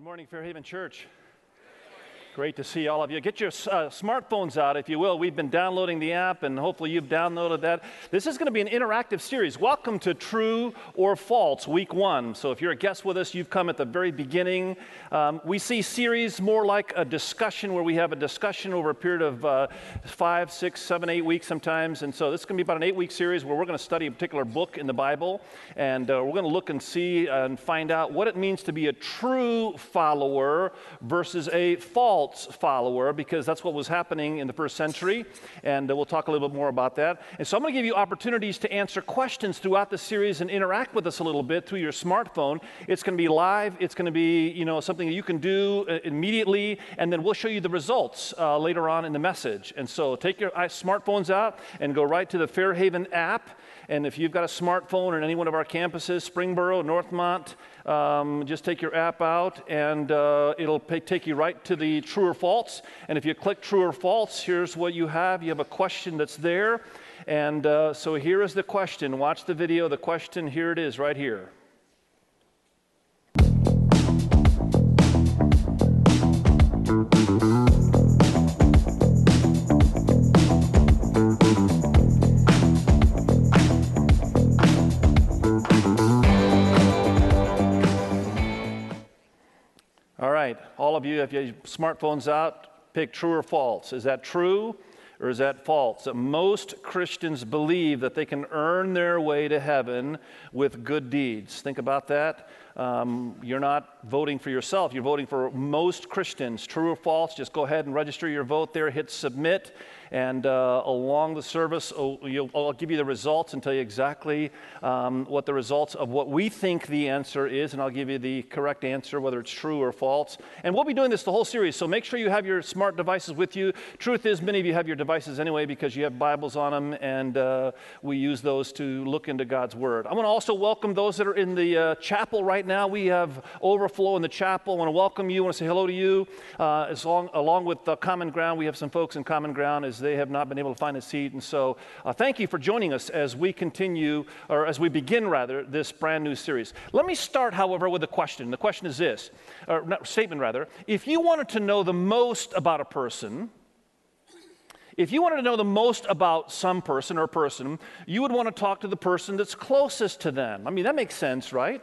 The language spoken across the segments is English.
Good morning, Fairhaven Church. Great to see all of you. Get your smartphones out, if you will. We've been downloading the app, and hopefully you've downloaded that. This is going to be an interactive series. Welcome to True or False, Week 1. So if you're a guest with us, you've come at the very beginning. We see series more like a discussion, where we have a discussion over a period of 5, 6, 7, 8 weeks sometimes. And so this is going to be about an 8-week series where we're going to study a particular book in the Bible. And we're going to look and see and find out what it means to be a true follower versus a false follower, because that's what was happening in the first century, and we'll talk a little bit more about that. And so I'm going to give you opportunities to answer questions throughout the series and interact with us a little bit through your smartphone. It's going to be live. It's going to be, something that you can do immediately, and then we'll show you the results later on in the message. And so take your smartphones out and go right to the Fairhaven app. And if you've got a smartphone in any one of our campuses, Springboro, Northmont, just take your app out, and it'll take you right to the true or false. And if you click true or false, here's what you have. You have a question that's there. And so here is the question. Watch the video. The question, here it is right here. All right, all of you, if you have your smartphones out, pick true or false. Is that true or is that false? That most Christians believe that they can earn their way to heaven with good deeds. Think about that. You're not voting for yourself. You're voting for most Christians. True or false? Just go ahead and register your vote there. Hit submit. And along the service, I'll give you the results and tell you exactly what the results of what we think the answer is, and I'll give you the correct answer, whether it's true or false. And we'll be doing this the whole series, so make sure you have your smart devices with you. Truth is, many of you have your devices anyway because you have Bibles on them, and we use those to look into God's Word. I want to also welcome those that are in the chapel right now. We have overflow in the chapel. I want to welcome you. I want to say hello to you. Along with Common Ground, we have some folks in Common Ground as they have not been able to find a seat. And so thank you for joining us as we continue, or as we begin rather, this brand new series. Let me start, however, with a question. The question is this, or not, statement rather. If you wanted to know the most about a person, if you wanted to know the most about some person or person, you would want to talk to the person that's closest to them. I mean, that makes sense, right?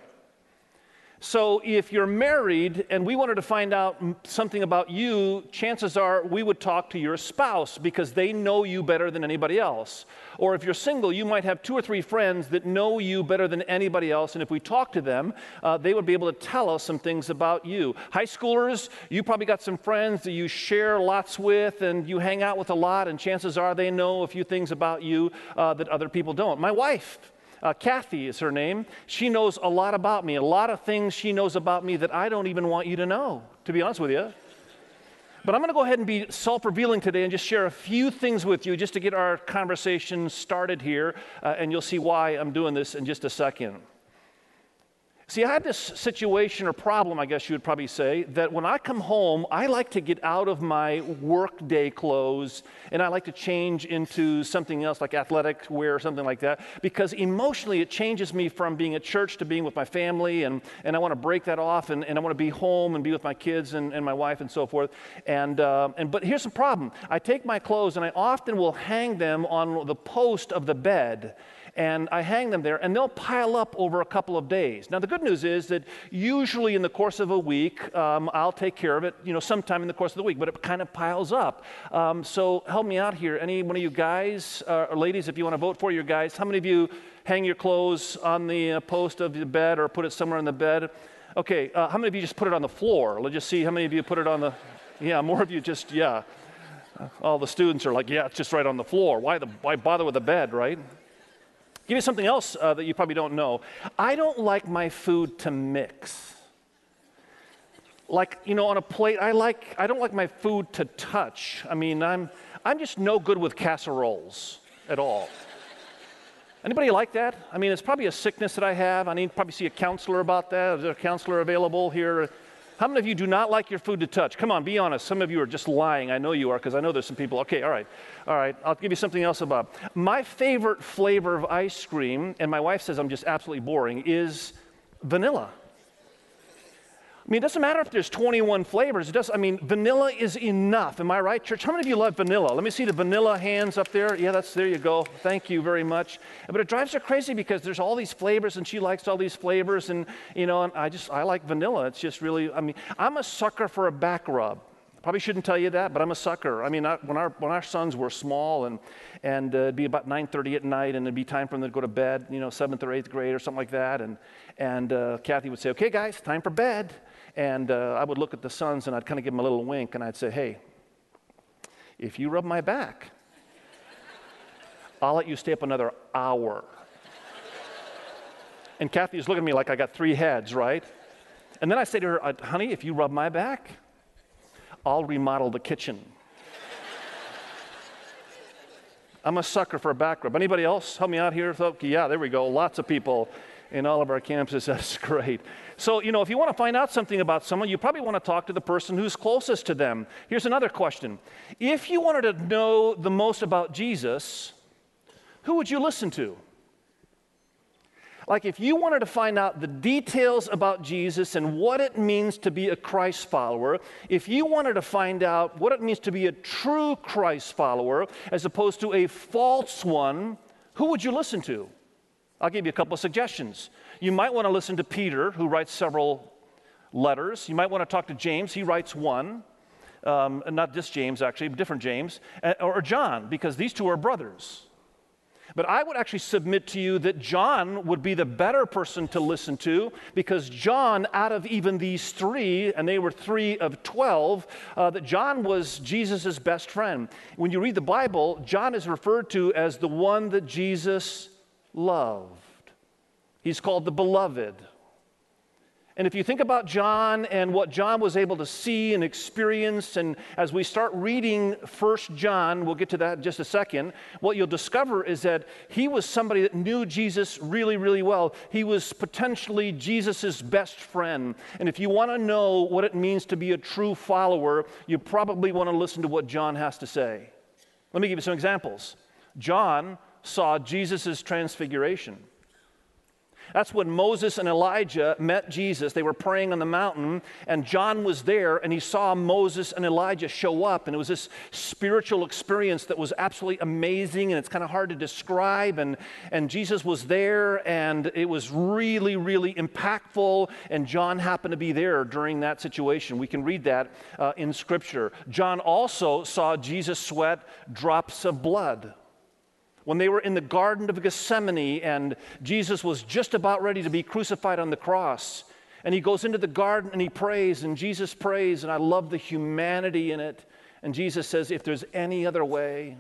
So if you're married and we wanted to find out something about you, chances are we would talk to your spouse because they know you better than anybody else. Or if you're single, you might have 2 or 3 friends that know you better than anybody else, and if we talk to them, they would be able to tell us some things about you. High schoolers, you probably got some friends that you share lots with and you hang out with a lot, and chances are they know a few things about you that other people don't. My wife, Kathy is her name. She knows a lot about me, a lot of things she knows about me that I don't even want you to know, to be honest with you. But I'm going to go ahead and be self-revealing today and just share a few things with you just to get our conversation started here, and you'll see why I'm doing this in just a second. See, I had this situation or problem, I guess you would probably say, that when I come home, I like to get out of my workday clothes and I like to change into something else like athletic wear or something like that, because emotionally it changes me from being at church to being with my family, and I want to break that off, and I want to be home and be with my kids and my wife and so forth. But here's the problem. I take my clothes and I often will hang them on the post of the bed. And I hang them there, and they'll pile up over a couple of days. Now, the good news is that usually in the course of a week, I'll take care of it, sometime in the course of the week, but it kind of piles up. So help me out here. Any one of you guys, or ladies, if you want to vote for your guys, how many of you hang your clothes on the post of the bed or put it somewhere in the bed? Okay, how many of you just put it on the floor? Let's just see how many of you put it on the, more of you just, all the students are like, it's just right on the floor. Why bother with the bed, right? Give you something else that you probably don't know. I don't like my food to mix. Like, on a plate, I don't like my food to touch. I mean, I'm just no good with casseroles at all. Anybody like that? I mean, it's probably a sickness that I have. I need to probably see a counselor about that. Is there a counselor available here? How many of you do not like your food to touch? Come on, be honest. Some of you are just lying. I know you are, because I know there's some people. Okay, all right. I'll give you something else about. My favorite flavor of ice cream, and my wife says I'm just absolutely boring, is vanilla. I mean, it doesn't matter if there's 21 flavors. Vanilla is enough. Am I right, church? How many of you love vanilla? Let me see the vanilla hands up there. Yeah, there you go. Thank you very much. But it drives her crazy because there's all these flavors and she likes all these flavors and I like vanilla. It's just really, I'm a sucker for a back rub. Probably shouldn't tell you that, but I'm a sucker. When our sons were small and it'd be about 9:30 at night and it'd be time for them to go to bed, 7th or 8th grade or something like that. And Kathy would say, okay, guys, time for bed. And I would look at the sons and I'd kind of give them a little wink and I'd say, hey, if you rub my back, I'll let you stay up another hour. And Kathy was looking at me like I got 3 heads, right? And then I say to her, honey, if you rub my back, I'll remodel the kitchen. I'm a sucker for a back rub. Anybody else help me out here? Yeah, there we go. Lots of people in all of our campuses. That's great. So, if you want to find out something about someone, you probably want to talk to the person who's closest to them. Here's another question. If you wanted to know the most about Jesus, who would you listen to? Like if you wanted to find out the details about Jesus and what it means to be a Christ follower, if you wanted to find out what it means to be a true Christ follower as opposed to a false one, who would you listen to? I'll give you a couple of suggestions. You might want to listen to Peter, who writes several letters. You might want to talk to James. He writes one. Not this James, actually, but different James. Or John, because these two are brothers. But I would actually submit to you that John would be the better person to listen to because John, out of even these 3, and they were 3 of 12, that John was Jesus' best friend. When you read the Bible, John is referred to as the one that Jesus loved. He's called the beloved. And if you think about John and what John was able to see and experience, and as we start reading 1 John, we'll get to that in just a second, what you'll discover is that he was somebody that knew Jesus really, really well. He was potentially Jesus' best friend. And if you want to know what it means to be a true follower, you probably want to listen to what John has to say. Let me give you some examples. John saw Jesus' transfiguration. That's when Moses and Elijah met Jesus. They were praying on the mountain, and John was there, and he saw Moses and Elijah show up, and it was this spiritual experience that was absolutely amazing, and it's kind of hard to describe, and Jesus was there, and it was really, really impactful, and John happened to be there during that situation. We can read that in Scripture. John also saw Jesus sweat drops of blood. When they were in the Garden of Gethsemane and Jesus was just about ready to be crucified on the cross, and he goes into the garden and he prays, and Jesus prays, and I love the humanity in it. And Jesus says, if there's any other way,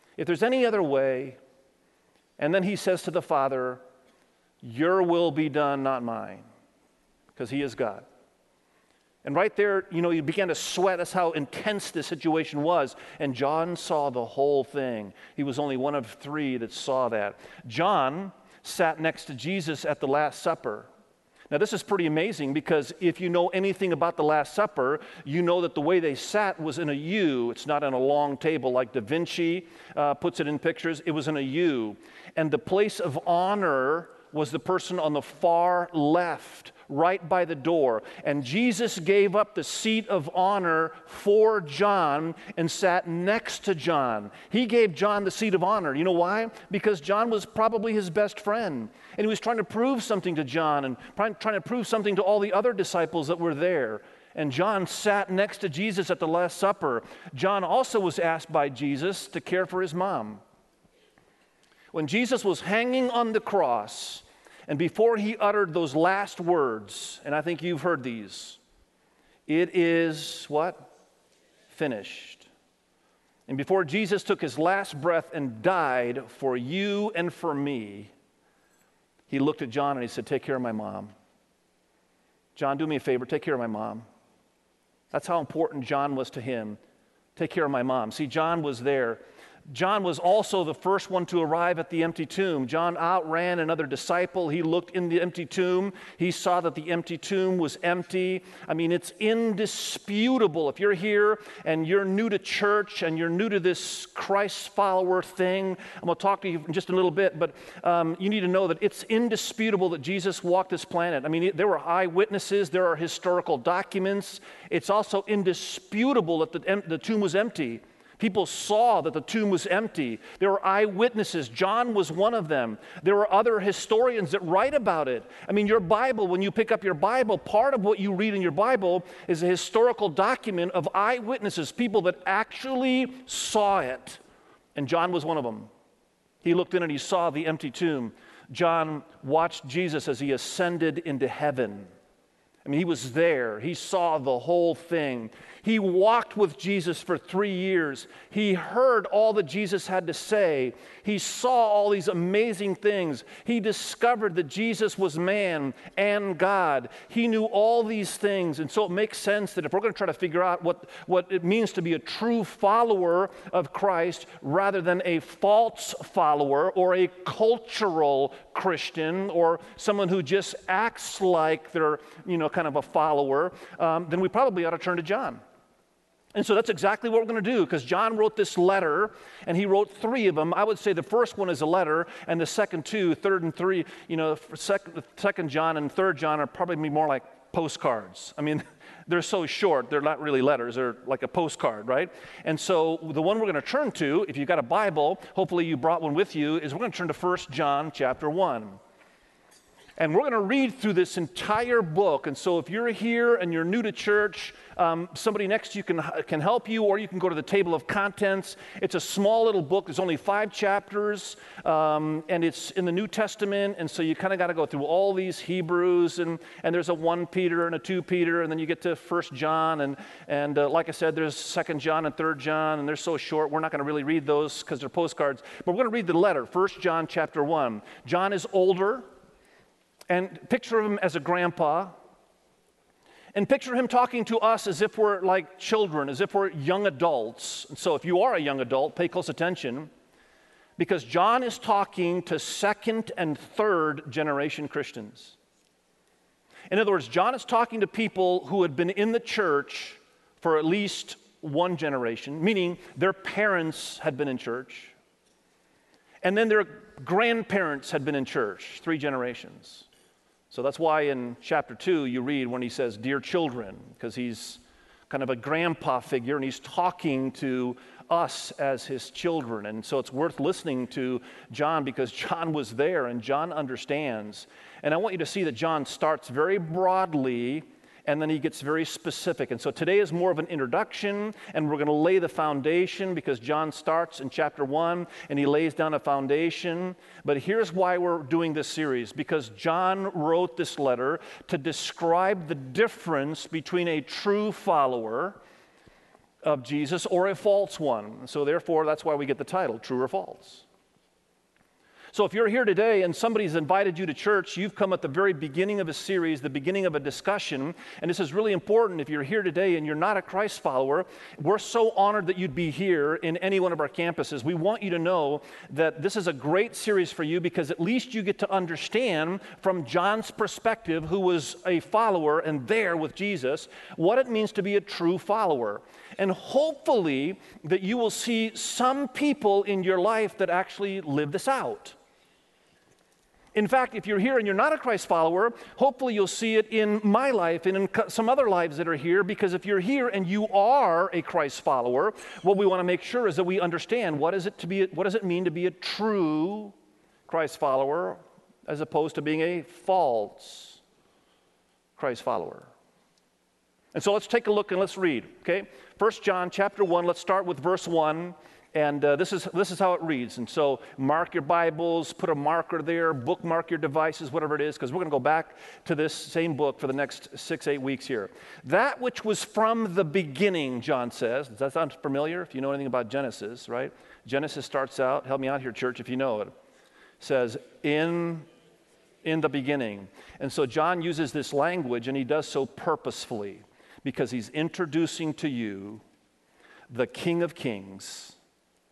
and then he says to the Father, your will be done, not mine, because he is God. And right there, he began to sweat. That's how intense the situation was. And John saw the whole thing. He was only one of 3 that saw that. John sat next to Jesus at the Last Supper. Now, this is pretty amazing because if you know anything about the Last Supper, you know that the way they sat was in a U. It's not on a long table like Da Vinci puts it in pictures. It was in a U. And the place of honor was the person on the far left, right by the door. And Jesus gave up the seat of honor for John and sat next to John. He gave John the seat of honor. You know why? Because John was probably his best friend. And he was trying to prove something to John and trying to prove something to all the other disciples that were there. And John sat next to Jesus at the Last Supper. John also was asked by Jesus to care for his mom. When Jesus was hanging on the cross, and before he uttered those last words, and I think you've heard these, it is what? Finished. And before Jesus took his last breath and died for you and for me, he looked at John and he said, take care of my mom. John, do me a favor, take care of my mom. That's how important John was to him. Take care of my mom. See, John was there. John was also the first one to arrive at the empty tomb. John outran another disciple. He looked in the empty tomb. He saw that the empty tomb was empty. I mean, it's indisputable. If you're here and you're new to church and you're new to this Christ follower thing, I'm going to talk to you in just a little bit, but you need to know that it's indisputable that Jesus walked this planet. I mean, there were eyewitnesses. There are historical documents. It's also indisputable that the tomb was empty. People saw that the tomb was empty. There were eyewitnesses. John was one of them. There were other historians that write about it. I mean, your Bible, when you pick up your Bible, part of what you read in your Bible is a historical document of eyewitnesses, people that actually saw it. And John was one of them. He looked in and he saw the empty tomb. John watched Jesus as he ascended into heaven. I mean, he was there. He saw the whole thing. He walked with Jesus for 3 years. He heard all that Jesus had to say. He saw all these amazing things. He discovered that Jesus was man and God. He knew all these things. And so it makes sense that if we're going to try to figure out what it means to be a true follower of Christ rather than a false follower or a cultural Christian or someone who just acts like they're, kind of a follower, then we probably ought to turn to John. And so that's exactly what we're going to do, because John wrote this letter, and he wrote 3 of them. I would say the first one is a letter, and the second 2, third and 3, second John and third John are probably more like postcards. I mean, they're so short, they're not really letters, they're like a postcard, right? And so the one we're going to turn to, if you've got a Bible, hopefully you brought one with you, is we're going to turn to 1 John chapter 1. And we're going to read through this entire book. And so if you're here and you're new to church, somebody next to you can help you, or you can go to the table of contents. It's a small little book. There's only 5 chapters, and it's in the New Testament. And so you kind of got to go through all these Hebrews, and there's a 1 Peter and a 2 Peter, and then you get to 1 John. And like I said, there's 2 John and 3 John, and they're so short, we're not going to really read those because they're postcards. But we're going to read the letter, 1 John chapter 1. John is older. And picture him as a grandpa, and picture him talking to us as if we're like children, as if we're young adults. And so if you are a young adult, pay close attention, because John is talking to 2nd and 3rd generation Christians. In other words, John is talking to people who had been in the church for at least 1 generation, meaning their parents had been in church, and then their grandparents had been in church, 3 generations. So that's why in chapter 2 you read when he says, "Dear children," because he's kind of a grandpa figure and he's talking to us as his children. And so it's worth listening to John because John was there and John understands. And I want you to see that John starts very broadly and then he gets very specific. And so today is more of an introduction, and we're going to lay the foundation because John starts in chapter 1 and he lays down a foundation. But here's why we're doing this series, because John wrote this letter to describe the difference between a true follower of Jesus or a false one. So therefore, that's why we get the title, True or False. So if you're here today and somebody's invited you to church, you've come at the very beginning of a series, the beginning of a discussion, and this is really important. If you're here today and you're not a Christ follower, we're so honored that you'd be here in any one of our campuses. We want you to know that this is a great series for you because at least you get to understand from John's perspective, who was a follower and there with Jesus, what it means to be a true follower. And hopefully that you will see some people in your life that actually live this out. In fact, if you're here and you're not a Christ follower, hopefully you'll see it in my life and in some other lives that are here, because if you're here and you are a Christ follower, what we want to make sure is that we understand what does it mean to be a true Christ follower as opposed to being a false Christ follower. And so let's take a look and let's read, okay? 1 John chapter 1, let's start with verse 1. And this is how it reads. And so mark your Bibles, put a marker there, bookmark your devices, whatever it is, because we're going to go back to this same book for the next 6-8 weeks here. That which was from the beginning, John says. Does that sound familiar? If you know anything about Genesis, right? Genesis starts out, help me out here, church, if you know it. Says, in the beginning. And so John uses this language, and he does so purposefully, because he's introducing to you the King of Kings.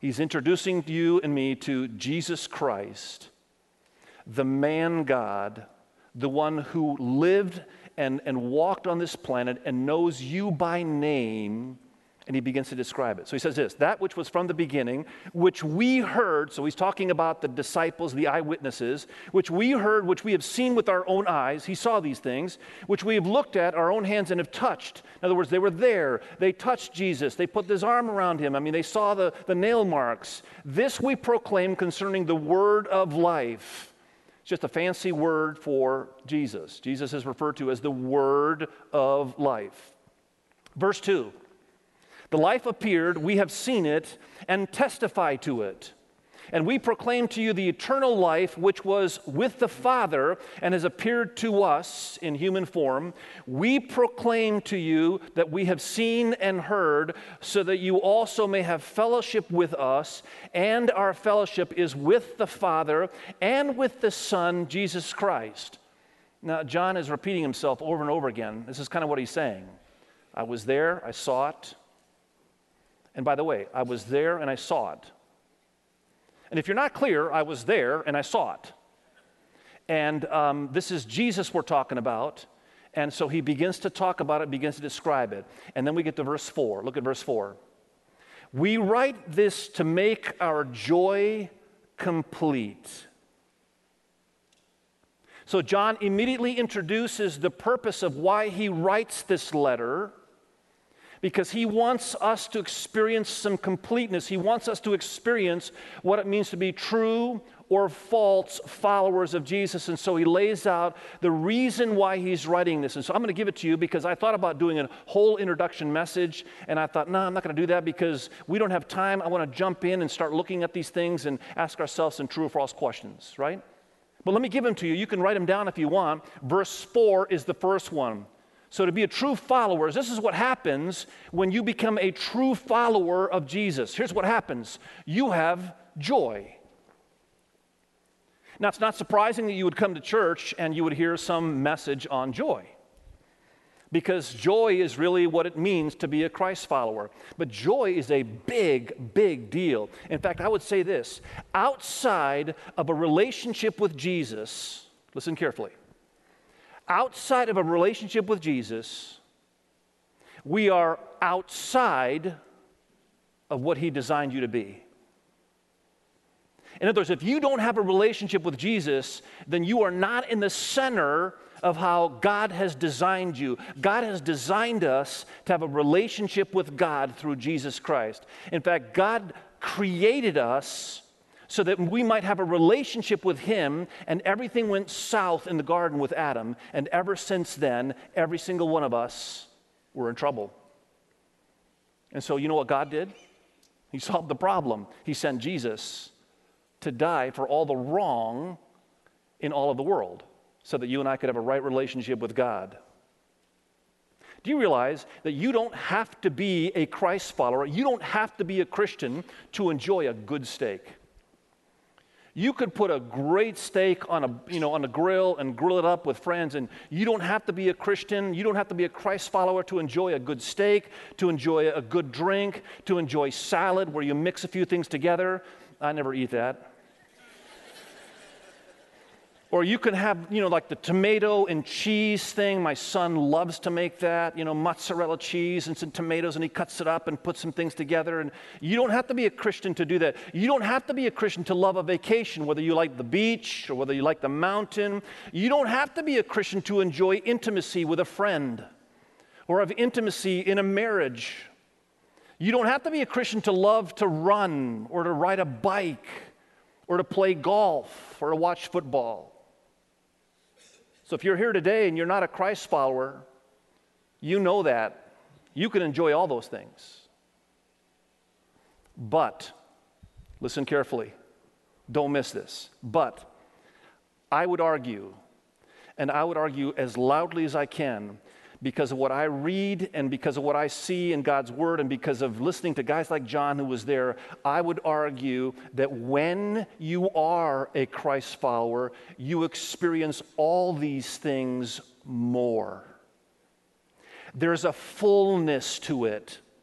He's introducing you and me to Jesus Christ, the man God, the one who lived and walked on this planet and knows you by name, and he begins to describe it. So he says this, that which was from the beginning, which we heard, so he's talking about the disciples, the eyewitnesses, which we heard, which we have seen with our own eyes, he saw these things, which we have looked at, our own hands, and have touched. In other words, they were there, they touched Jesus, they put his arm around him, they saw the nail marks. This we proclaim concerning the word of life. It's just a fancy word for Jesus. Jesus is referred to as the word of life. Verse 2. The life appeared, we have seen it, and testify to it. And we proclaim to you the eternal life which was with the Father and has appeared to us in human form. We proclaim to you that we have seen and heard, so that you also may have fellowship with us, and our fellowship is with the Father and with the Son, Jesus Christ. Now, John is repeating himself over and over again. This is kind of what he's saying. I was there, I saw it. And by the way, I was there and I saw it. And if you're not clear, I was there and I saw it. And this is Jesus we're talking about. And so he begins to talk about it, begins to describe it. And then we get to verse 4. Look at verse 4. We write this to make our joy complete. So John immediately introduces the purpose of why he writes this letter, because he wants us to experience some completeness. He wants us to experience what it means to be true or false followers of Jesus. And so he lays out the reason why he's writing this. And so I'm going to give it to you because I thought about doing a whole introduction message, and I thought, no, I'm not going to do that because we don't have time. I want to jump in and start looking at these things and ask ourselves some true or false questions, right? But let me give them to you. You can write them down if you want. Verse 4 is the first one. So to be a true follower, this is what happens when you become a true follower of Jesus. Here's what happens. You have joy. Now, it's not surprising that you would come to church and you would hear some message on joy, because joy is really what it means to be a Christ follower. But joy is a big, big deal. In fact, I would say this. Outside of a relationship with Jesus, listen carefully, outside of a relationship with Jesus, we are outside of what he designed you to be. In other words, if you don't have a relationship with Jesus, then you are not in the center of how God has designed you. God has designed us to have a relationship with God through Jesus Christ. In fact, God created us so that we might have a relationship with him, and everything went south in the garden with Adam, and ever since then, every single one of us were in trouble. And so you know what God did? He solved the problem. He sent Jesus to die for all the wrong in all of the world, so that you and I could have a right relationship with God. Do you realize that you don't have to be a Christ follower, you don't have to be a Christian to enjoy a good steak? You could put a great steak on a grill and grill it up with friends, and you don't have to be a Christian, you don't have to be a Christ follower to enjoy a good steak, to enjoy a good drink, to enjoy salad where you mix a few things together. I never eat that. Or you can have, like the tomato and cheese thing. My son loves to make that, mozzarella cheese and some tomatoes, and he cuts it up and puts some things together. And you don't have to be a Christian to do that. You don't have to be a Christian to love a vacation, whether you like the beach or whether you like the mountain. You don't have to be a Christian to enjoy intimacy with a friend or have intimacy in a marriage. You don't have to be a Christian to love to run or to ride a bike or to play golf or to watch football. So if you're here today and you're not a Christ follower, you know that. You can enjoy all those things. But, listen carefully, don't miss this. But I would argue, and I would argue as loudly as I can, because of what I read and because of what I see in God's Word and because of listening to guys like John who was there, I would argue that when you are a Christ follower, you experience all these things more. There's a fullness to it.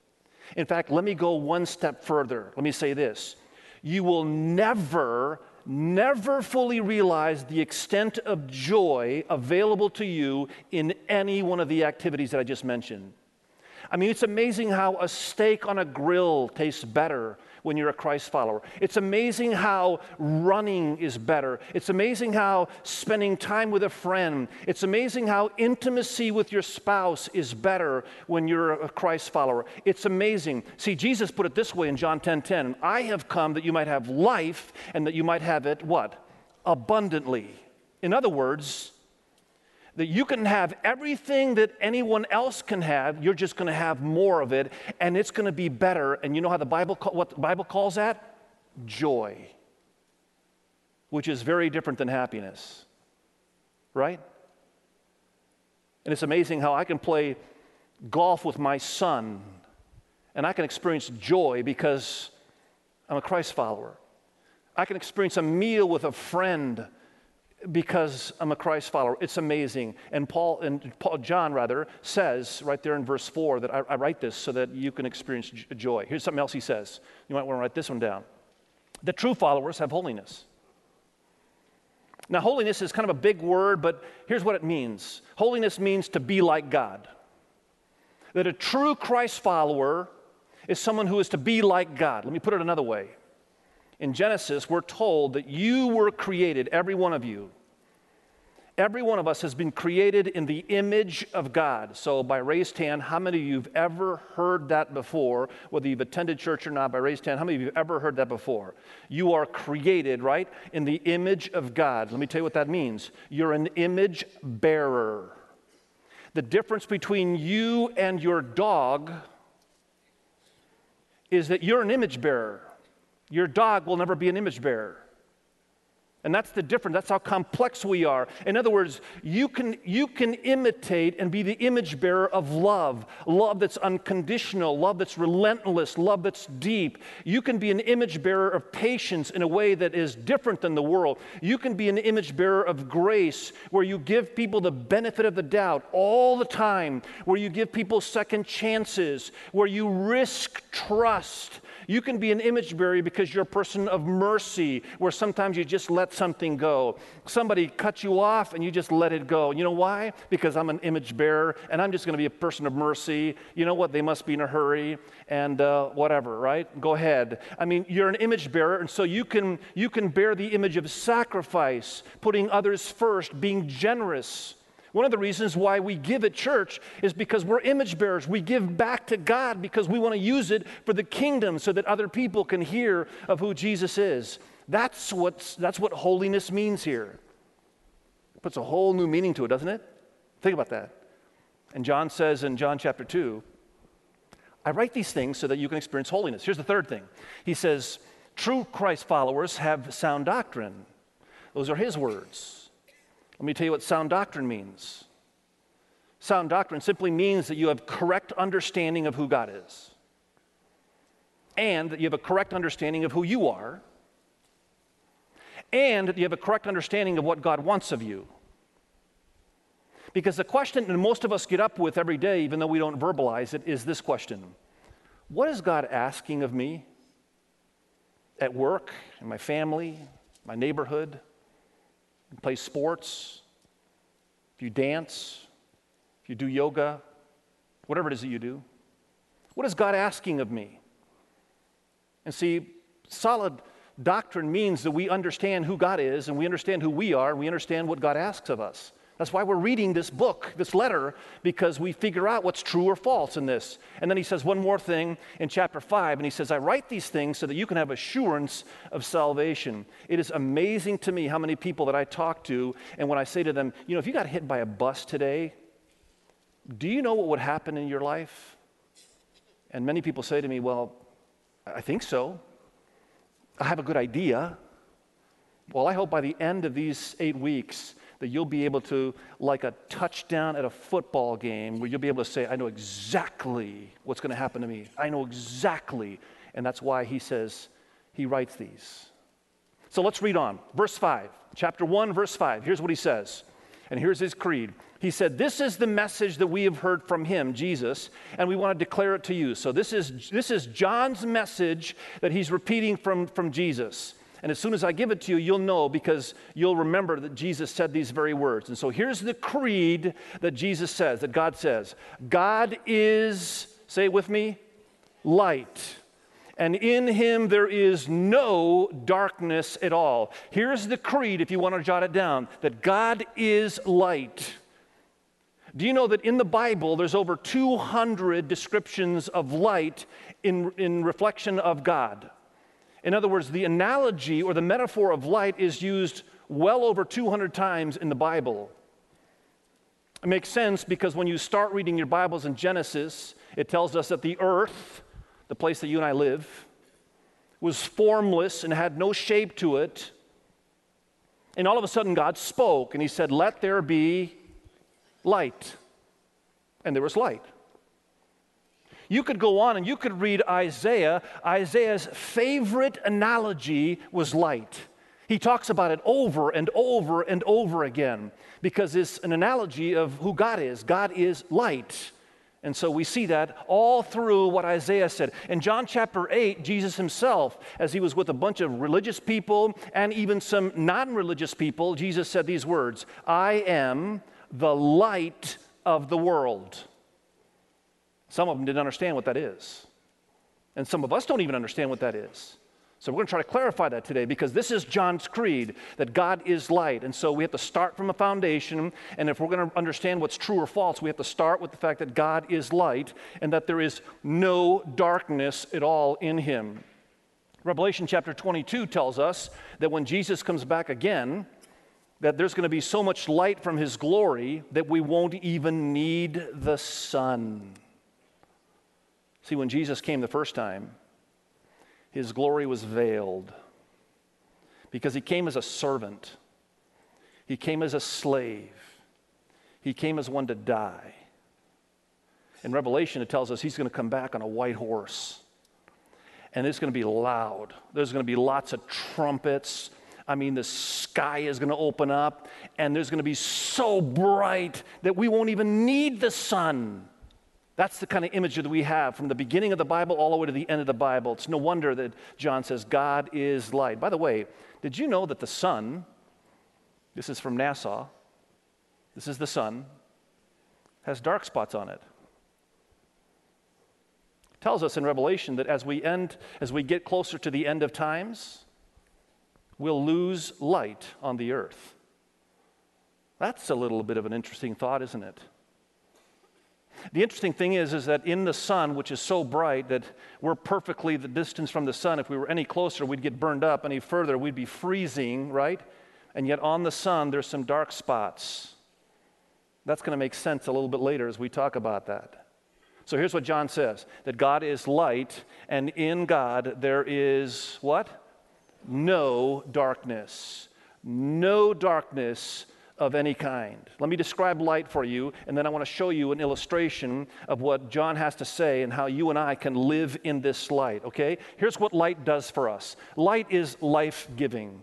In fact, let me go one step further. Let me say this. You will never fully realize the extent of joy available to you in any one of the activities that I just mentioned. I mean, it's amazing how a steak on a grill tastes better when you're a Christ follower. It's amazing how running is better. It's amazing how spending time with a friend. It's amazing how intimacy with your spouse is better when you're a Christ follower. It's amazing. See, Jesus put it this way in John 10:10, I have come that you might have life and that you might have it, what? Abundantly. In other words, that you can have everything that anyone else can have, you're just going to have more of it, and it's going to be better. And you know how what the Bible calls that? Joy, which is very different than happiness, right? And it's amazing how I can play golf with my son, and I can experience joy because I'm a Christ follower. I can experience a meal with a friend because I'm a Christ follower. It's amazing. And John says right there in verse 4 that I write this so that you can experience joy. Here's something else he says. You might want to write this one down. The true followers have holiness. Now, holiness is kind of a big word, but here's what it means. Holiness means to be like God. That a true Christ follower is someone who is to be like God. Let me put it another way. In Genesis, we're told that you were created, every one of you. Every one of us has been created in the image of God. So by raised hand, how many of you have ever heard that before? Whether you've attended church or not, by raised hand, how many of you have ever heard that before? You are created, right, in the image of God. Let me tell you what that means. You're an image bearer. The difference between you and your dog is that you're an image bearer. Your dog will never be an image bearer. And that's the difference. That's how complex we are. In other words, you can imitate and be the image bearer of love. Love that's unconditional, love that's relentless, love that's deep. You can be an image bearer of patience in a way that is different than the world. You can be an image bearer of grace, where you give people the benefit of the doubt all the time, where you give people second chances, where you risk trust. You can be an image bearer because you're a person of mercy, where sometimes you just let something go. Somebody cuts you off and you just let it go. You know why? Because I'm an image bearer and I'm just going to be a person of mercy. You know what? They must be in a hurry and whatever, right? Go ahead. I mean, you're an image bearer, and so you can bear the image of sacrifice, putting others first, being generous. One of the reasons why we give at church is because we're image bearers. We give back to God because we want to use it for the kingdom so that other people can hear of who Jesus is. That's what holiness means here. It puts a whole new meaning to it, doesn't it? Think about that. And John says in John chapter 2, I write these things so that you can experience holiness. Here's the third thing. He says, true Christ followers have sound doctrine. Those are his words. Let me tell you what sound doctrine means. Sound doctrine simply means that you have correct understanding of who God is, and that you have a correct understanding of who you are, and that you have a correct understanding of what God wants of you. Because the question that most of us get up with every day, even though we don't verbalize it, is this question: what is God asking of me at work, in my family, my neighborhood? You play sports, if you dance, if you do yoga, whatever it is that you do. What is God asking of me? And see, solid doctrine means that we understand who God is, and we understand who we are, and we understand what God asks of us. That's why we're reading this book, this letter, because we figure out what's true or false in this. And then he says one more thing in chapter 5, and he says, I write these things so that you can have assurance of salvation. It is amazing to me how many people that I talk to, and when I say to them, you know, if you got hit by a bus today, do you know what would happen in your life? And many people say to me, well, I think so. I have a good idea. Well, I hope by the end of these 8 weeks, that you'll be able to, like a touchdown at a football game, where you'll be able to say, I know exactly what's going to happen to me. I know exactly. And that's why he says he writes these. So let's read on. Verse 5, chapter 1, verse 5. Here's what he says. And here's his creed. He said, this is the message that we have heard from him, Jesus, and we want to declare it to you. So this is John's message that he's repeating from Jesus. And as soon as I give it to you, you'll know, because you'll remember that Jesus said these very words. And so here's the creed that Jesus says, that God says. God is, say it with me, light. And in him there is no darkness at all. Here's the creed, if you want to jot it down, that God is light. Do you know that in the Bible there's over 200 descriptions of light in reflection of God? In other words, the analogy or the metaphor of light is used well over 200 times in the Bible. It makes sense because when you start reading your Bibles in Genesis, it tells us that the earth, the place that you and I live, was formless and had no shape to it. And all of a sudden God spoke and he said, let there be light. And there was light. You could go on and you could read Isaiah. Isaiah's favorite analogy was light. He talks about it over and over and over again because it's an analogy of who God is. God is light. And so we see that all through what Isaiah said. In John chapter 8, Jesus himself, as he was with a bunch of religious people and even some non-religious people, Jesus said these words, I am the light of the world. Some of them didn't understand what that is. And some of us don't even understand what that is. So we're going to try to clarify that today because this is John's creed, that God is light. And so we have to start from a foundation. And if we're going to understand what's true or false, we have to start with the fact that God is light and that there is no darkness at all in him. Revelation chapter 22 tells us that when Jesus comes back again, that there's going to be so much light from his glory that we won't even need the sun. See, when Jesus came the first time, his glory was veiled because he came as a servant. He came as a slave. He came as one to die. In Revelation, it tells us he's going to come back on a white horse. And it's going to be loud. There's going to be lots of trumpets. I mean, the sky is going to open up, and there's going to be so bright that we won't even need the sun. That's the kind of imagery that we have from the beginning of the Bible all the way to the end of the Bible. It's no wonder that John says God is light. By the way, did you know that the sun, this is from NASA, this is the sun, has dark spots on it? It tells us in Revelation that as we get closer to the end of times, we'll lose light on the earth. That's a little bit of an interesting thought, isn't it? The interesting thing is that in the sun, which is so bright that we're perfectly the distance from the sun, if we were any closer, we'd get burned up. Any further, we'd be freezing, right? And yet on the sun, there's some dark spots. That's going to make sense a little bit later as we talk about that. So here's what John says, that God is light, and in God there is what? No darkness. No darkness of any kind. Let me describe light for you, and then I want to show you an illustration of what John has to say and how you and I can live in this light, okay? Here's what light does for us. Light is life-giving.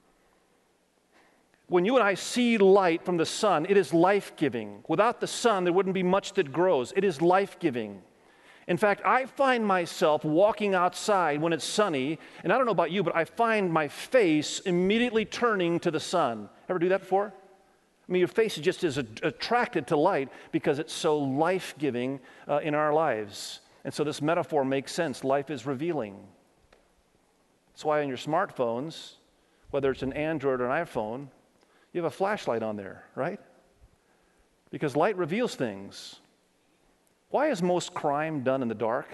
When you and I see light from the sun, it is life-giving. Without the sun, there wouldn't be much that grows. It is life-giving. In fact, I find myself walking outside when it's sunny, and I don't know about you, but I find my face immediately turning to the sun. Ever do that before? I mean, your face just is attracted to light because it's so life-giving in our lives. And so this metaphor makes sense. Life is revealing. That's why on your smartphones, whether it's an Android or an iPhone, you have a flashlight on there, right? Because light reveals things. Why is most crime done in the dark?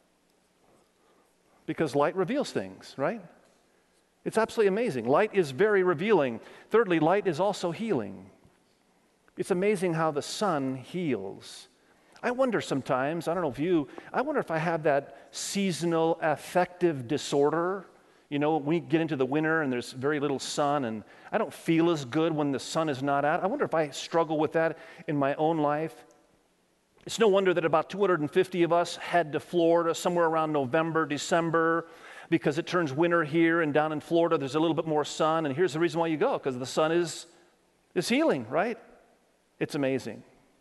Because light reveals things, right? It's absolutely amazing. Light is very revealing. Thirdly, light is also healing. It's amazing how the sun heals. I wonder sometimes, I don't know if you, I wonder if I have that seasonal affective disorder. You know, we get into the winter and there's very little sun and I don't feel as good when the sun is not out. I wonder if I struggle with that in my own life. It's no wonder that about 250 of us head to Florida somewhere around November, December, because it turns winter here, and down in Florida there's a little bit more sun. And here's the reason why you go, because the sun is healing, right? It's amazing.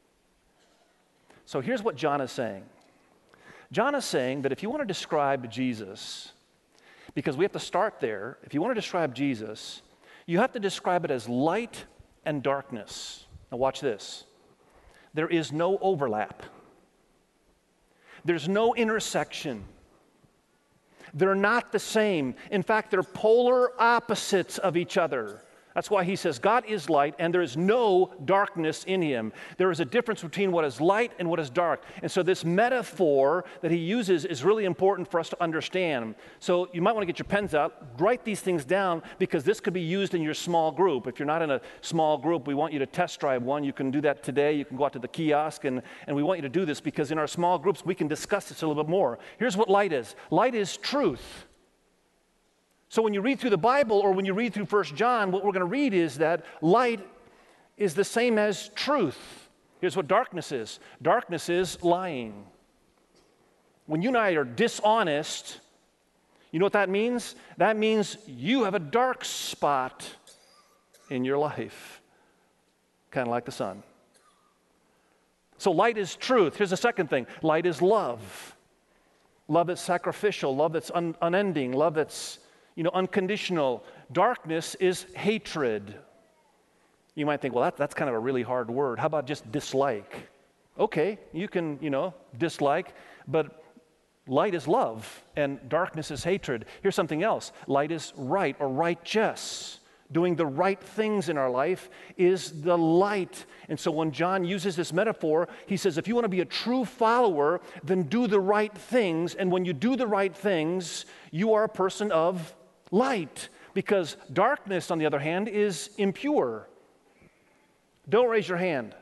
So here's what John is saying. John is saying that if you want to describe Jesus, because we have to start there, if you want to describe Jesus, you have to describe it as light and darkness. Now watch this. There is no overlap. There's no intersection. They're not the same. In fact, they're polar opposites of each other. That's why he says God is light and there is no darkness in him. There is a difference between what is light and what is dark. And so this metaphor that he uses is really important for us to understand. So you might want to get your pens out, write these things down, because this could be used in your small group. If you're not in a small group, we want you to test drive one. You can do that today. You can go out to the kiosk, and we want you to do this because in our small groups, we can discuss this a little bit more. Here's what light is. Light is truth. So when you read through the Bible or when you read through 1 John, what we're going to read is that light is the same as truth. Here's what darkness is. Darkness is lying. When you and I are dishonest, you know what that means? That means you have a dark spot in your life, kind of like the sun. So light is truth. Here's the second thing. Light is love. Love that's sacrificial, love that's unending, love that's unconditional. Darkness is hatred. You might think, well, that's kind of a really hard word. How about just dislike? Okay, you can, dislike, but light is love and darkness is hatred. Here's something else. Light is right or righteous. Doing the right things in our life is the light. And so when John uses this metaphor, he says, if you want to be a true follower, then do the right things. And when you do the right things, you are a person of light, because darkness, on the other hand, is impure. Don't raise your hand.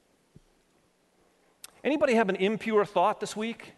Anybody have an impure thought this week?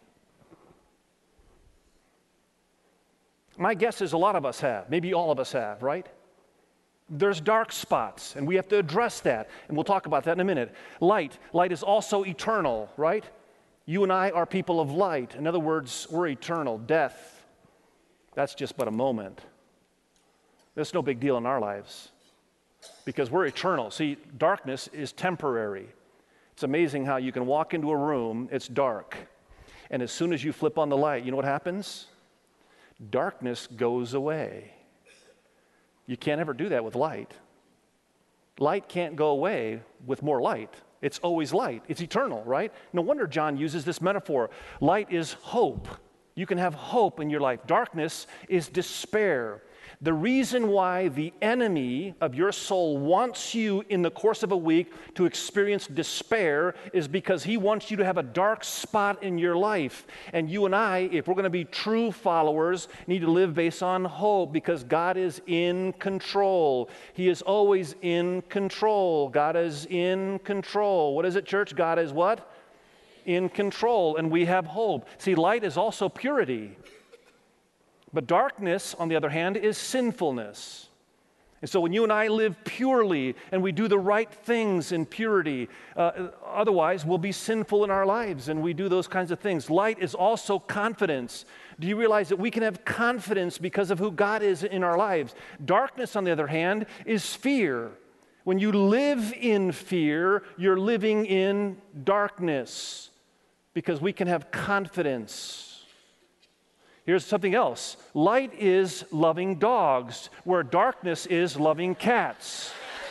My guess is a lot of us have, maybe all of us have, right? There's dark spots, and we have to address that, and we'll talk about that in a minute. Light is also eternal, right? You and I are people of light. In other words, we're eternal. Death, that's just but a moment. That's no big deal in our lives because we're eternal. See, darkness is temporary. It's amazing how you can walk into a room, it's dark, and as soon as you flip on the light, you know what happens? Darkness goes away. You can't ever do that with light. Light can't go away with more light. It's always light. It's eternal, right? No wonder John uses this metaphor. Light is hope. You can have hope in your life. Darkness is despair. The reason why the enemy of your soul wants you in the course of a week to experience despair is because he wants you to have a dark spot in your life. And you and I, if we're going to be true followers, need to live based on hope because God is in control. He is always in control. God is in control. What is it, church? God is what? In control, and we have hope. See, light is also purity. But darkness, on the other hand, is sinfulness. And so when you and I live purely and we do the right things in purity, otherwise we'll be sinful in our lives and we do those kinds of things. Light is also confidence. Do you realize that we can have confidence because of who God is in our lives? Darkness, on the other hand, is fear. When you live in fear, you're living in darkness because we can have confidence. Here's something else. Light is loving dogs, where darkness is loving cats.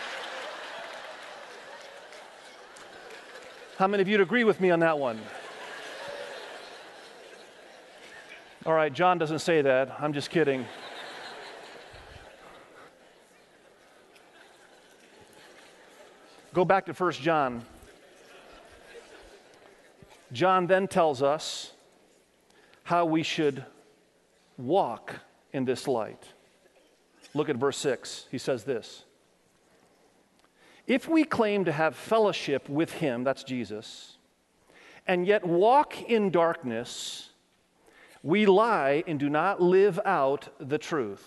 How many of you would agree with me on that one? All right, John doesn't say that. I'm just kidding. Go back to 1 John. John then tells us how we should walk in this light. Look at verse 6. He says this. If we claim to have fellowship with him, that's Jesus, and yet walk in darkness, we lie and do not live out the truth.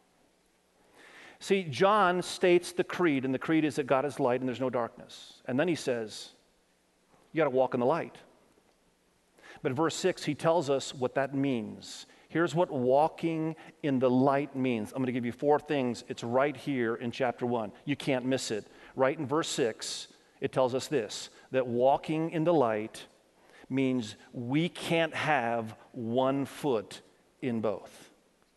See, John states the creed, and the creed is that God is light and there's no darkness. And then he says, you got to walk in the light. But in verse 6, he tells us what that means. Here's what walking in the light means. I'm going to give you 4 things. It's right here in chapter 1. You can't miss it. Right in verse 6, It tells us this, that walking in the light means we can't have one foot in both.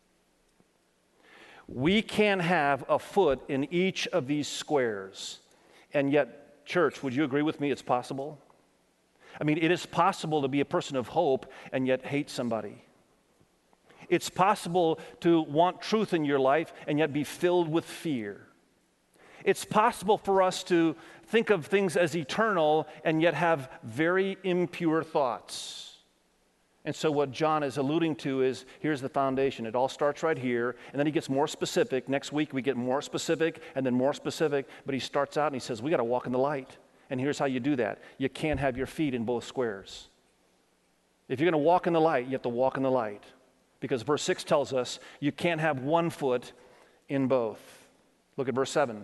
We can't have a foot in each of these squares. And yet, church, would you agree with me it's possible? I mean, it is possible to be a person of hope and yet hate somebody. It's possible to want truth in your life and yet be filled with fear. It's possible for us to think of things as eternal and yet have very impure thoughts. And so what John is alluding to is, here's the foundation. It all starts right here, and then he gets more specific. Next week we get more specific and then more specific, but he starts out and he says, we got to walk in the light. And here's how you do that. You can't have your feet in both squares. If you're going to walk in the light, you have to walk in the light. Because verse 6 tells us you can't have one foot in both. Look at verse 7.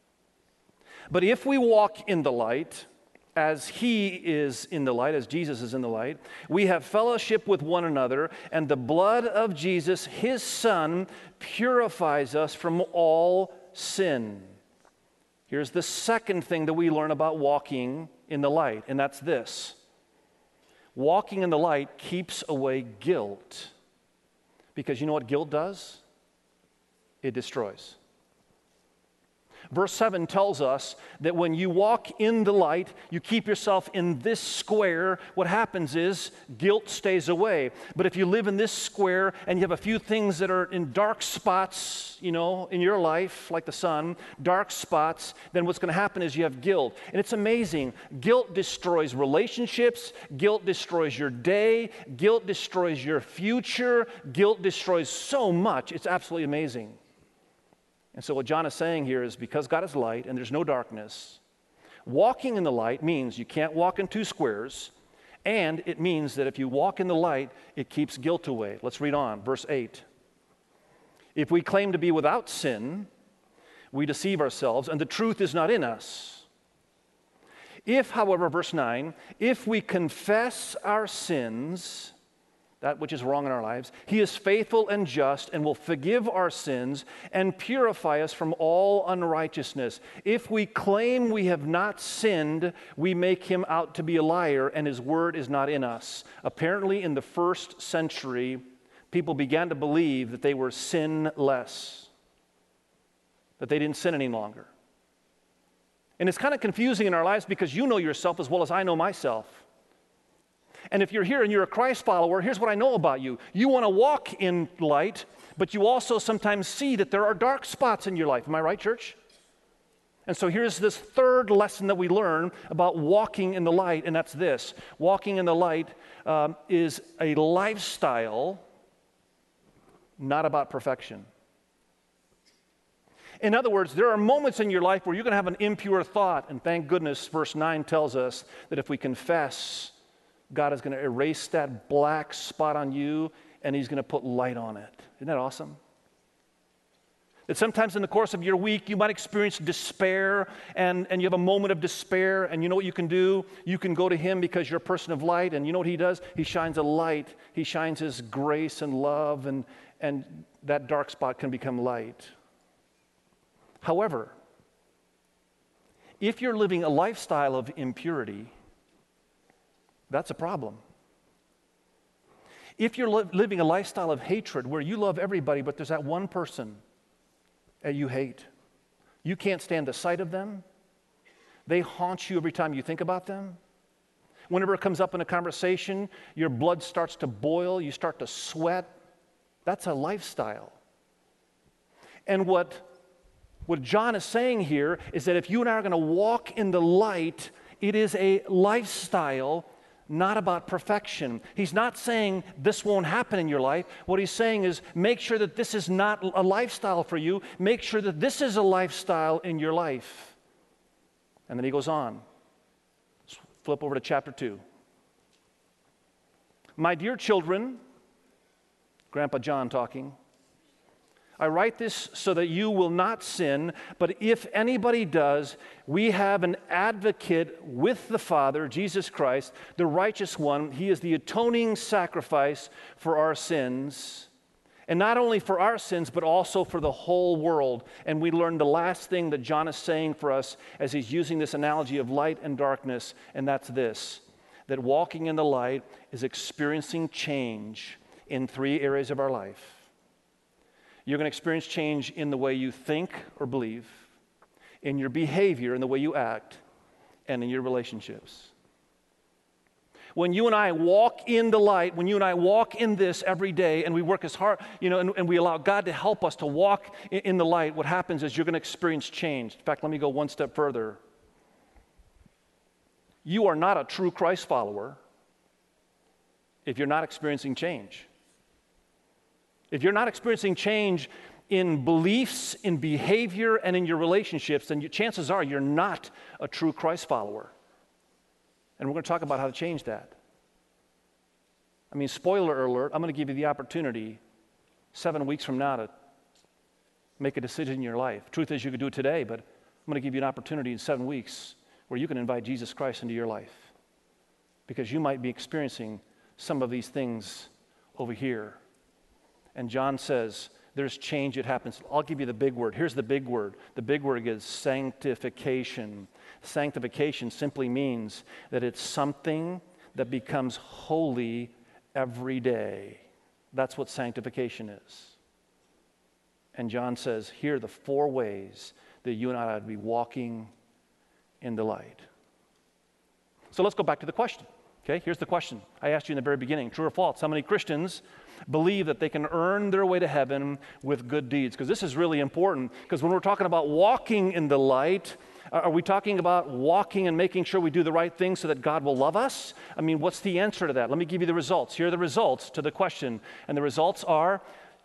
But if we walk in the light, as he is in the light, as Jesus is in the light, we have fellowship with one another, and the blood of Jesus, his Son, purifies us from all sin. Here's the second thing that we learn about walking in the light, and that's this. Walking in the light keeps away guilt. Because you know what guilt does? It destroys. Verse 7 tells us that when you walk in the light, you keep yourself in this square, what happens is guilt stays away. But if you live in this square and you have a few things that are in dark spots, in your life, like the sun, dark spots, then what's going to happen is you have guilt. And it's amazing. Guilt destroys relationships. Guilt destroys your day. Guilt destroys your future. Guilt destroys so much. It's absolutely amazing. And so what John is saying here is because God is light and there's no darkness, walking in the light means you can't walk in two squares, and it means that if you walk in the light, it keeps guilt away. Let's read on, verse 8. If we claim to be without sin, we deceive ourselves, and the truth is not in us. If, however, verse 9, if we confess our sins, that which is wrong in our lives, he is faithful and just and will forgive our sins and purify us from all unrighteousness. If we claim we have not sinned, we make him out to be a liar, and his word is not in us. Apparently, in the first century, people began to believe that they were sinless, that they didn't sin any longer. And it's kind of confusing in our lives because you know yourself as well as I know myself. And if you're here and you're a Christ follower, here's what I know about you. You want to walk in light, but you also sometimes see that there are dark spots in your life. Am I right, church? And so here's this third lesson that we learn about walking in the light, and that's this. Walking in the light is a lifestyle, not about perfection. In other words, there are moments in your life where you're going to have an impure thought, and thank goodness verse 9 tells us that if we confess, God is going to erase that black spot on you, and he's going to put light on it. Isn't that awesome? That sometimes in the course of your week, you might experience despair, and you have a moment of despair, and you know what you can do? You can go to him because you're a person of light, and you know what he does? He shines a light. He shines his grace and love, and that dark spot can become light. However, if you're living a lifestyle of impurity, that's a problem. If you're living a lifestyle of hatred where you love everybody, but there's that one person that you hate, you can't stand the sight of them, they haunt you every time you think about them. Whenever it comes up in a conversation, your blood starts to boil, you start to sweat. That's a lifestyle. And what John is saying here is that if you and I are going to walk in the light, it is a lifestyle, not about perfection. He's not saying this won't happen in your life. What he's saying is make sure that this is not a lifestyle for you. Make sure that this is a lifestyle in your life. And then he goes on. Let's flip over to chapter 2. My dear children, Grandpa John talking, I write this so that you will not sin, but if anybody does, we have an advocate with the Father, Jesus Christ, the righteous one. He is the atoning sacrifice for our sins, And not only for our sins, but also for the whole world. And we learned the last thing that John is saying for us as he's using this analogy of light and darkness, and that's this, that walking in the light is experiencing change in 3 areas of our life. You're going to experience change in the way you think or believe, in your behavior, in the way you act, and in your relationships. When you and I walk in the light, when you and I walk in this every day and we work as hard, and we allow God to help us to walk in the light, what happens is you're going to experience change. In fact, let me go one step further. You are not a true Christ follower if you're not experiencing change. If you're not experiencing change in beliefs, in behavior, and in your relationships, then chances are you're not a true Christ follower. And we're going to talk about how to change that. I mean, spoiler alert, I'm going to give you the opportunity 7 weeks from now to make a decision in your life. Truth is, you could do it today, but I'm going to give you an opportunity in 7 weeks where you can invite Jesus Christ into your life, because you might be experiencing some of these things over here. And John says there's change that happens. I'll give you the big word. Here's the big word. The big word is sanctification. Sanctification simply means that it's something that becomes holy every day. That's what sanctification is. And John says, here are the 4 ways that you and I ought to be walking in the light. So let's go back to the question. Okay, here's the question I asked you in the very beginning. True or false? How many Christians believe that they can earn their way to heaven with good deeds? Because this is really important, because when we're talking about walking in the light, are we talking about walking and making sure we do the right thing so that God will love us? I mean, what's the answer to that? Let me give you the results. Here are the results to the question. And the results are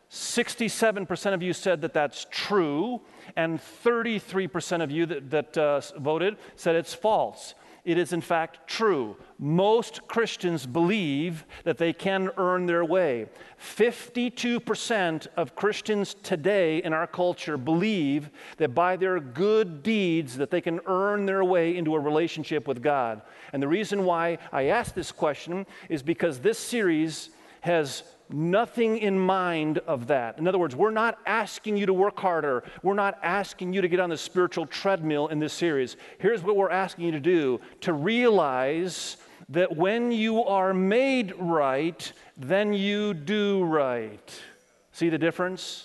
67% of you said that that's true, and 33% of you that voted said it's false. It is, in fact, true. Most Christians believe that they can earn their way. 52% of Christians today in our culture believe that by their good deeds that they can earn their way into a relationship with God. And the reason why I ask this question is because this series has nothing in mind of that. In other words, we're not asking you to work harder. We're not asking you to get on the spiritual treadmill in this series. Here's what we're asking you to do: to realize that when you are made right, then you do right. See the difference?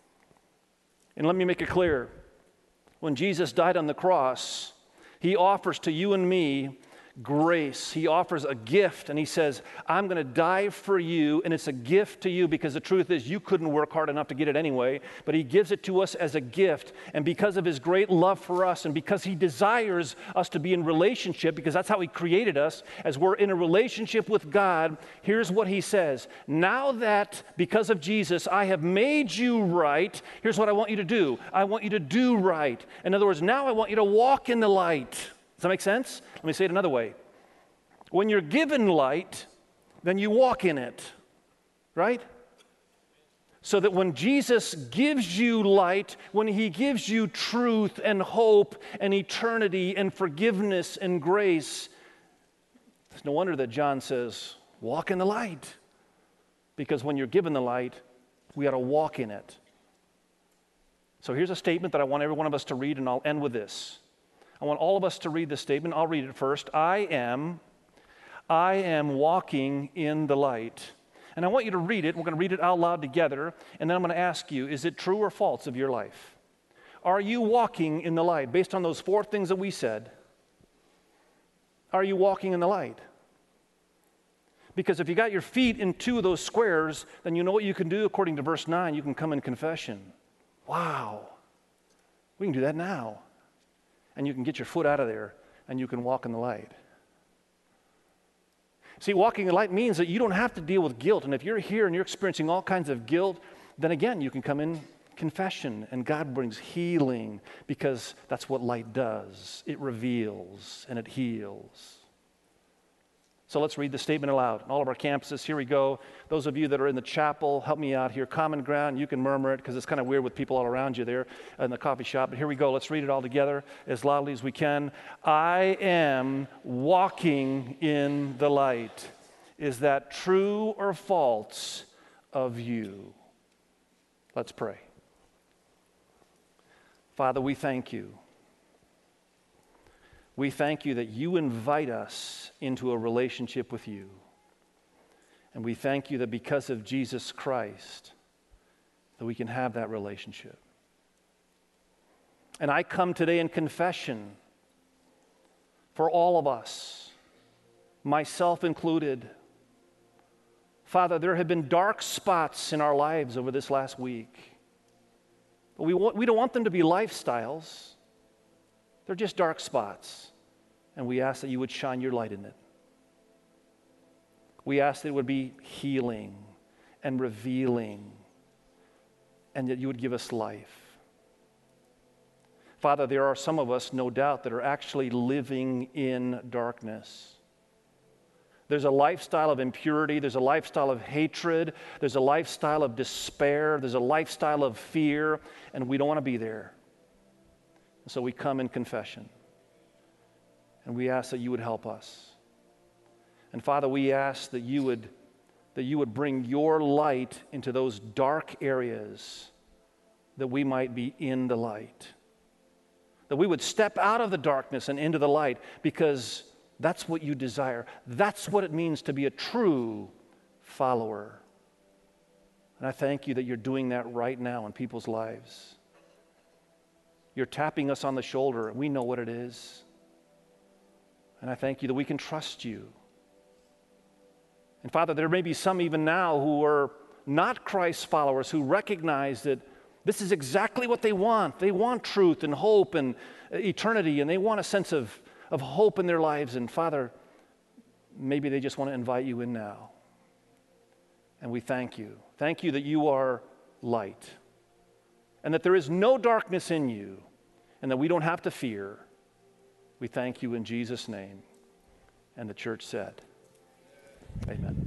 And let me make it clear. When Jesus died on the cross, he offers to you and me grace. He offers a gift, and he says, I'm going to die for you, and it's a gift to you, because the truth is you couldn't work hard enough to get it anyway, but he gives it to us as a gift. And because of his great love for us, and because he desires us to be in relationship, because that's how he created us, as we're in a relationship with God, here's what he says: now that because of Jesus I have made you right, here's what I want you to do. I want you to do right. In other words, now I want you to walk in the light. Does that make sense? Let me say it another way. When you're given light, then you walk in it, right? So that when Jesus gives you light, when he gives you truth and hope and eternity and forgiveness and grace, it's no wonder that John says, walk in the light. Because when you're given the light, we ought to walk in it. So here's a statement that I want every one of us to read, and I'll end with this. I want all of us to read this statement. I'll read it first. I am walking in the light. And I want you to read it. We're going to read it out loud together. And then I'm going to ask you, is it true or false of your life? Are you walking in the light? Based on those 4 things that we said, are you walking in the light? Because if you got your feet in 2 of those squares, then you know what you can do. According to verse 9, you can come in confession. Wow. We can do that now. And you can get your foot out of there, and you can walk in the light. See, walking in the light means that you don't have to deal with guilt. And if you're here and you're experiencing all kinds of guilt, then again, you can come in confession, and God brings healing, because that's what light does. It reveals and it heals. So let's read the statement aloud. On all of our campuses, here we go. Those of you that are in the chapel, help me out here. Common ground, you can murmur it, because it's kind of weird with people all around you there in the coffee shop. But here we go. Let's read it all together as loudly as we can. I am walking in the light. Is that true or false of you? Let's pray. Father, we thank you. We thank you that you invite us into a relationship with you. And we thank you that because of Jesus Christ, that we can have that relationship. And I come today in confession for all of us, myself included. Father, there have been dark spots in our lives over this last week. But we don't want them to be lifestyles. They're just dark spots. And we ask that you would shine your light in it. We ask that it would be healing and revealing, and that you would give us life. Father, there are some of us, no doubt, that are actually living in darkness. There's a lifestyle of impurity. There's a lifestyle of hatred. There's a lifestyle of despair. There's a lifestyle of fear, and we don't want to be there. And so we come in confession, and we ask that you would help us. And Father, we ask that you would bring your light into those dark areas, that we might be in the light. That we would step out of the darkness and into the light, because that's what you desire. That's what it means to be a true follower. And I thank you that you're doing that right now in people's lives. You're tapping us on the shoulder. We know what it is. And I thank you that we can trust you. And Father, there may be some even now who are not Christ's followers, who recognize that this is exactly what they want. They want truth and hope and eternity, and they want a sense of hope in their lives. And Father, maybe they just want to invite you in now. And we thank you. Thank you that you are light, and that there is no darkness in you, and that we don't have to fear. We thank you in Jesus' name. And the church said, amen.